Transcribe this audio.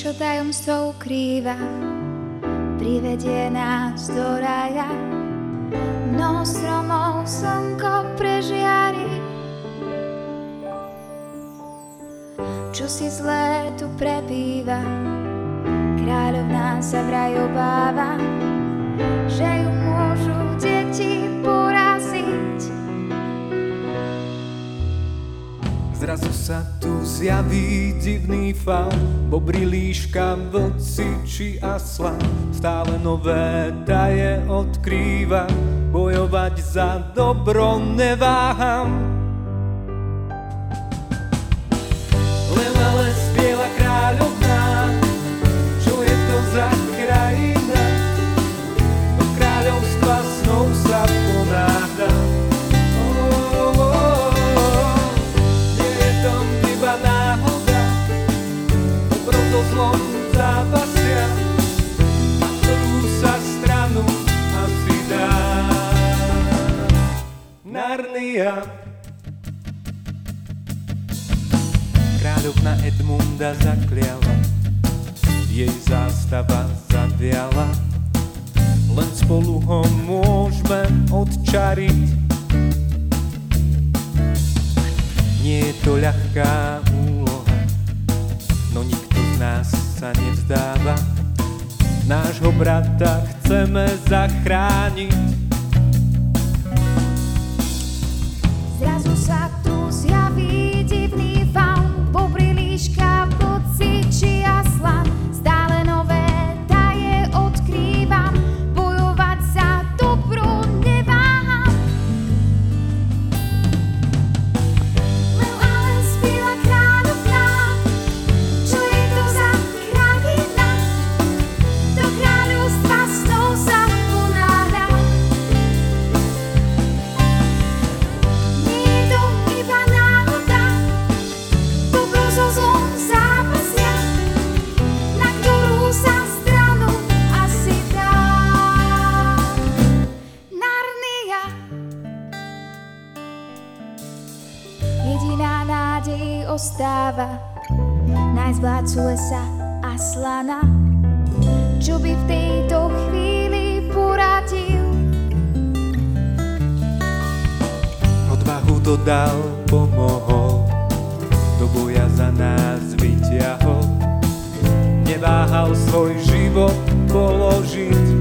čo tajomstvo ukrýva, privedie nás do raja. Mnoho stromov slnko prežiari, čo si zlé tu prebýva. Kráľovná sa vraj obáva, že ju môžu deti poraziť. Zrazu sa tu zjaví divný faun, bobry, líška, vlci či asla. Stále nové taje odkrýva, bojovať za dobro neváham. Lela les biela kráľovná, čo je to za krajina? Do kráľovstva snov sa ponáhľam. So zlom zápasia, na ktorú sa stranu asi dá. Narnia. Kráľovna Edmunda zakliala, jej zástava zaviala, len spolu ho môžeme odčariť. Nie je to ľahká úloha, no nikto z nás sa nevzdáva. Nášho brata chceme zachrániť. Zrazu sa tu zjaví divný faun, bobry, líška, vlci či aslan. Stále nové taje odkrývam, bojovať za dobro neváham. Len Ales biela kráľovná, čo je to za krajina? Do kráľovstva snov sa ponáhľam. Nie je to iba náhoda, dobro so zlom zápasia, na ktorú sa stranu asi dá. Narnia. Jediná nádej ostáva, nájsť vládcu lesa Aslana, čo by v tejto chvíli poradil. Odvahu dodal, pomohol, do boja za nás vyťahol. Neváhal svoj život položiť.